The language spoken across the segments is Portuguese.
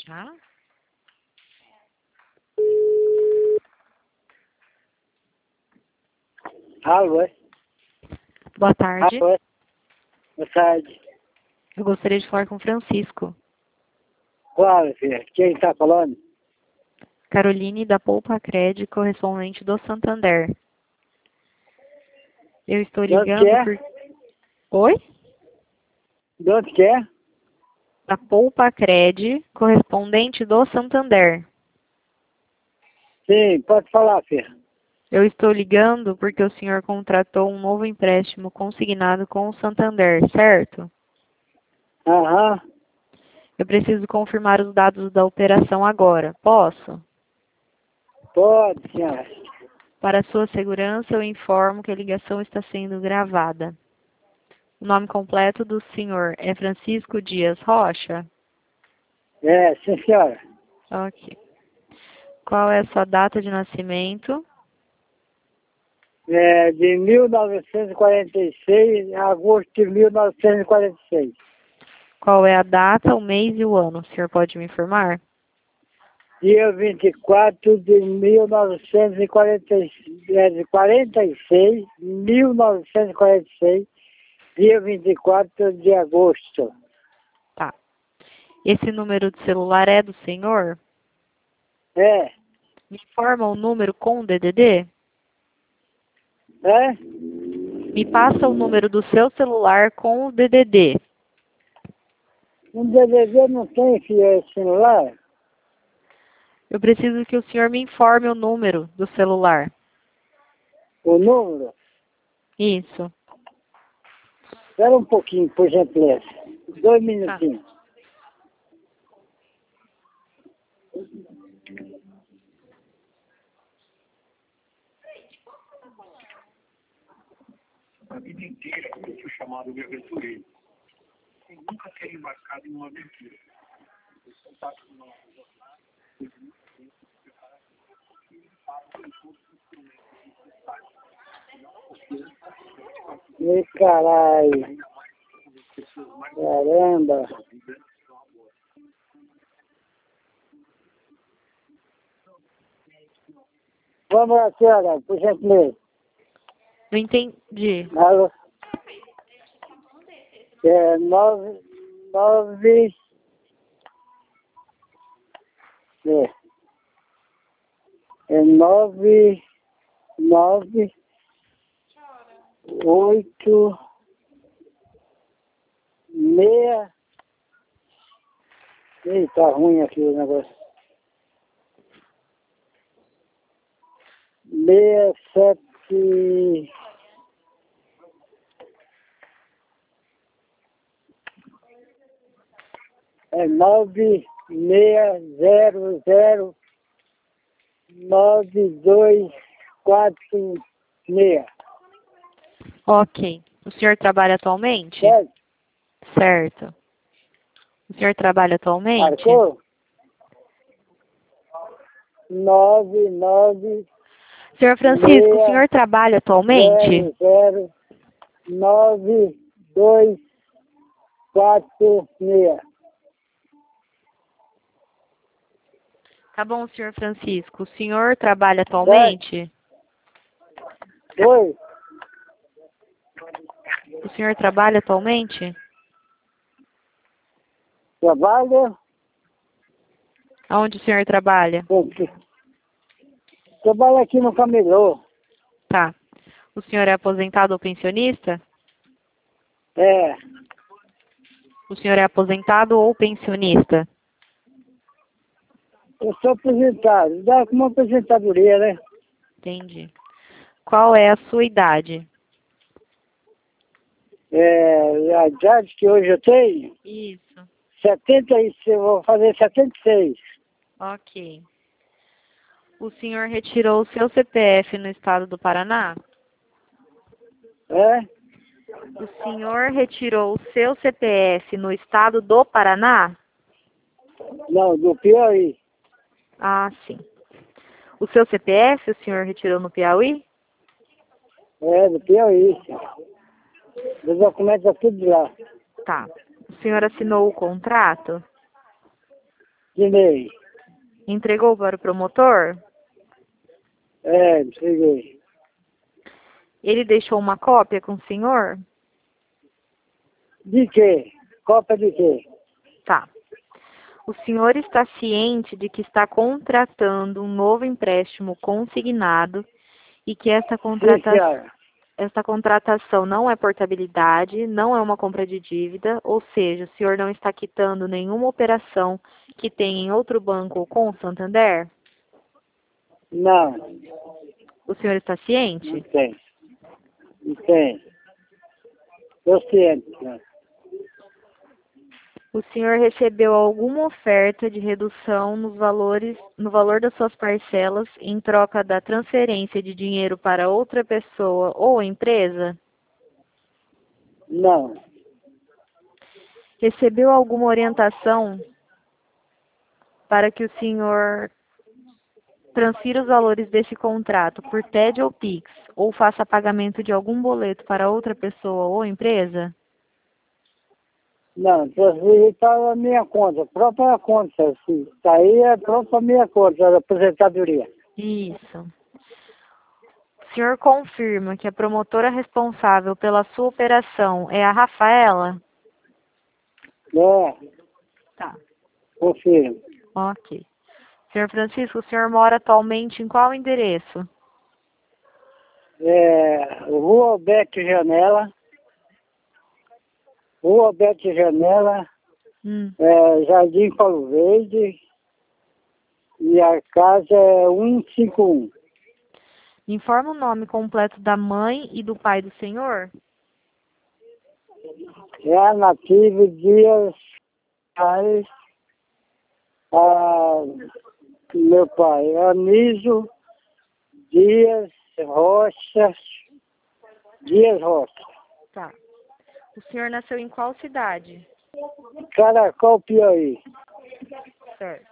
Tá? Alô, é? Boa tarde. Alô, é? Boa tarde. Eu gostaria de falar com o Francisco. Qual, filha? Quem está falando? Caroline da Poupa Cred, correspondente do Santander. Eu estou De onde que ligando é? por... Oi? De onde que é? Da Poupa Cred, correspondente do Santander. Sim, pode falar, filha. Eu estou ligando porque o senhor contratou um novo empréstimo consignado com o Santander, certo? Aham, Eu preciso confirmar os dados da operação agora. Posso? pode, senhora. Para sua segurança, eu informo que a ligação está sendo gravada. O nome completo do senhor é Francisco Dias Rocha? É, sim, senhora. Ok. Qual é a sua data de nascimento? É de 1946 a agosto de 1946. Qual é a data, o mês e o ano? O senhor pode me informar? Dia 24 de 1946, 1946, dia 24 de agosto. Tá. Esse número de celular é do senhor? É, Me informa o número com o DDD? é? Me passa o número do seu celular com o DDD. Um DVD não tem celular? Eu preciso que o senhor me informe o número do celular. O número? Isso. Espera um pouquinho, por gentileza. 2 Tá. minutinhos. A vida inteira eu fui chamado de aventureiro. Sem nunca ter embarcado em uma aventura. Os contatos com nossos jornais, e caralho. Caramba. Vamos lá, senhora, por gentileza. Não entendi. Alô? É 9, é 9, 8, 6. Ih, tá ruim aqui o negócio. 67. É 960092446. Ok. O senhor trabalha atualmente? Certo? Certo. O senhor trabalha atualmente? Marcou? 99 Senhor Francisco, o senhor trabalha atualmente? 009246. Tá bom, senhor Francisco. O senhor trabalha atualmente? Oi, O senhor trabalha atualmente? trabalha? Aonde o senhor trabalha? Trabalha aqui no Camelô. Tá. O senhor é aposentado ou pensionista? É, O senhor é aposentado ou pensionista? eu sou aposentado. Dá como aposentadoria, né? Entendi. Qual é a sua idade? É, a idade que hoje eu tenho, Isso. 76, eu vou fazer 76. Ok. O senhor retirou o seu CPF no estado do Paraná? É? O senhor retirou o seu CPF no estado do Paraná? Não, do Piauí. Ah, sim. O seu CPF o senhor retirou no Piauí? É, do Piauí. Os documentos é tudo de lá. Tá. O senhor assinou o contrato? Dinei. Entregou para o promotor? Entreguei. Ele deixou uma cópia com o senhor? De quê? Cópia de quê? Tá. O senhor está ciente de que está contratando um novo empréstimo consignado e que esta Sim, senhora. contratação não é portabilidade, não é uma compra de dívida, ou seja, o senhor não está quitando nenhuma operação que tenha em outro banco ou com o Santander? Não, O senhor está não ciente? tem. Não tem. Estou ciente, senhora. O senhor recebeu alguma oferta de redução no valor das suas parcelas em troca da transferência de dinheiro para outra pessoa ou empresa? Não, Recebeu alguma orientação para que o senhor transfira os valores desse contrato por TED ou Pix, ou faça pagamento de algum boleto para outra pessoa ou empresa? não. Transferi para a minha conta, própria conta. Isso aí é própria minha conta, da aposentadoria. Isso. O senhor confirma que a promotora responsável pela sua operação é a Rafaela? Tá. Confirmo. Ok. Senhor Francisco, o senhor mora atualmente em qual endereço? Rua Alberto Janela. Rua Alberto Janela, Jardim Paulo Verde. E a casa é 151. Informa o nome completo da mãe e do pai do senhor? É a Nativa Dias Aires. Meu pai, Anísio Dias Rocha. Dias Rocha. Tá. O senhor nasceu em qual cidade? Caracol, Piauí. Certo.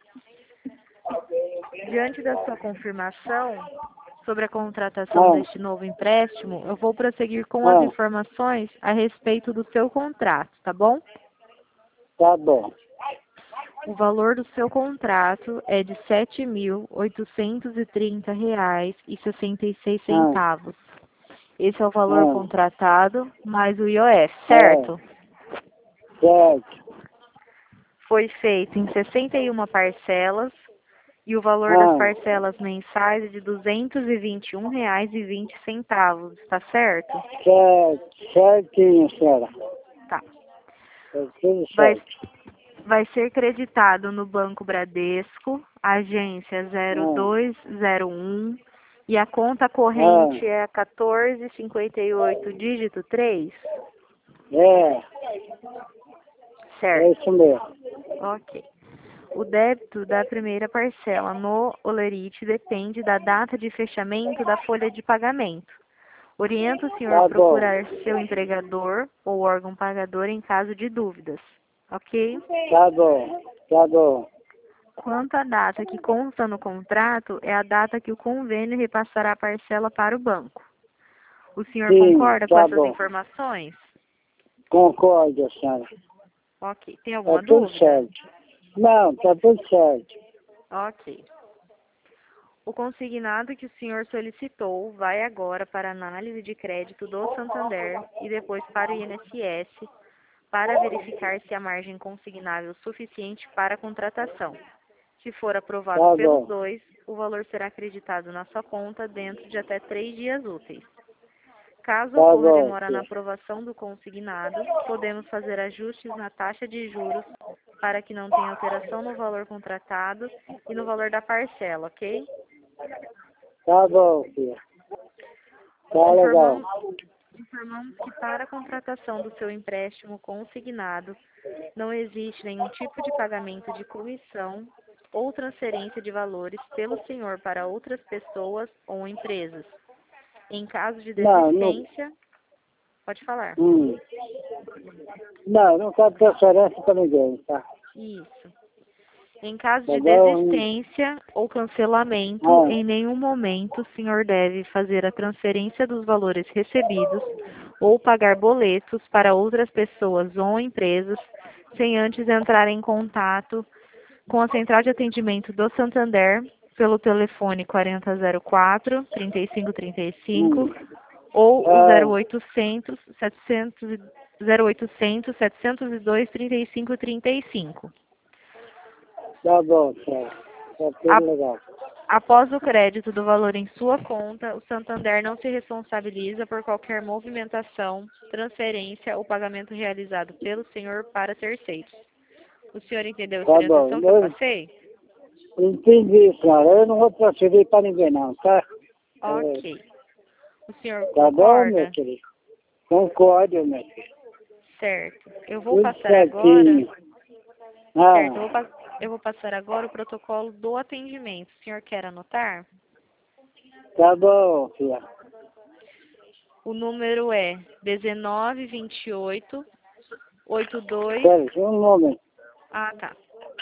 Diante da sua confirmação sobre a contratação deste novo empréstimo, eu vou prosseguir com as informações a respeito do seu contrato, tá bom? Tá bom. O valor do seu contrato é de R$ 7.830,66. Esse é o valor contratado mais o IOF, certo? Certo. Foi feito em 61 parcelas e o valor das parcelas mensais é de R$ 221,20, está certo? Certo. Certinho, senhora. Tá. É tudo certo. Vai ser creditado no Banco Bradesco, agência 0201, e a conta corrente é a 1458, dígito 3? Certo. É isso mesmo. Ok. O débito da primeira parcela no Olerite depende da data de fechamento da folha de pagamento. Oriento o senhor a procurar seu empregador ou órgão pagador em caso de dúvidas. Ok? Tá bom. Tá bom. Quanto à data que consta no contrato, é a data que o convênio repassará a parcela para o banco. O senhor concorda com essas informações? Concordo, senhora. Ok. Tem alguma Tá tudo dúvida? certo. Não, tá tudo certo. Ok. O consignado que o senhor solicitou vai agora para análise de crédito do Santander e depois para o INSS para verificar se há margem consignável suficiente para a contratação. Se for aprovado pelos dois, o valor será acreditado na sua conta dentro de até 3 dias úteis. Caso ocorra demora na aprovação do consignado, podemos fazer ajustes na taxa de juros para que não tenha alteração no valor contratado e no valor da parcela, ok? Tá bom, filha. Tá legal. Informamos que para a contratação do seu empréstimo consignado, não existe nenhum tipo de pagamento de comissão ou transferência de valores pelo senhor para outras pessoas ou empresas. Em caso de desistência, pode falar. Não quero transferência para ninguém, tá? Isso. Em caso de desistência ou cancelamento, em nenhum momento o senhor deve fazer a transferência dos valores recebidos ou pagar boletos para outras pessoas ou empresas sem antes entrar em contato com a central de atendimento do Santander pelo telefone 4004-3535 ou o 0800 702-3535. Tá bom, certo. Tá tudo legal. Após o crédito do valor em sua conta, o Santander não se responsabiliza por qualquer movimentação, transferência ou pagamento realizado pelo senhor para terceiros. O senhor entendeu a Tá orientação que bom. eu passei? Entendi, senhora. Eu não vou transferir para ninguém, não, tá? Ok. O senhor Tá bom, meu concorda? querido? Concordo, meu filho. Certo. Eu vou Tudo passar agora. certinho. Certo, Ah, eu vou passar agora o protocolo do atendimento. O senhor quer anotar? tá bom, filha. O número é 1928 82. Espera, só um momento. Ah, tá.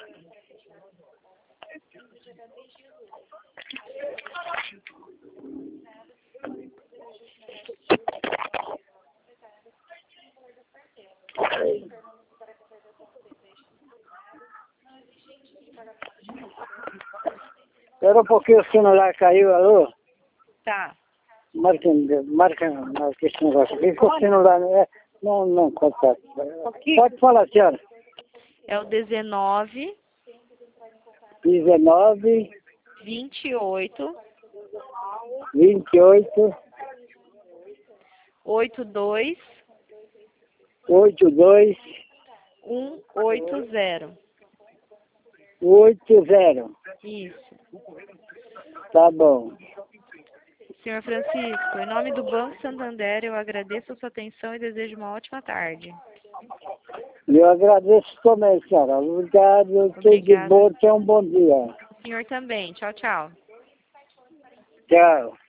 Espera um pouquinho, o celular caiu, alô? Tá. Marca esse negócio aqui, que o celular não contato. Pode falar, senhora. É o 19 19, 28 28, 82 82, 180. 80. Isso. Tá bom. Senhor Francisco, em nome do Banco Santander, eu agradeço a sua atenção e desejo uma ótima tarde. Eu agradeço também, senhora. Obrigado. Tudo de Obrigada. bom. Tenha um bom dia. O senhor também. Tchau, tchau. Tchau.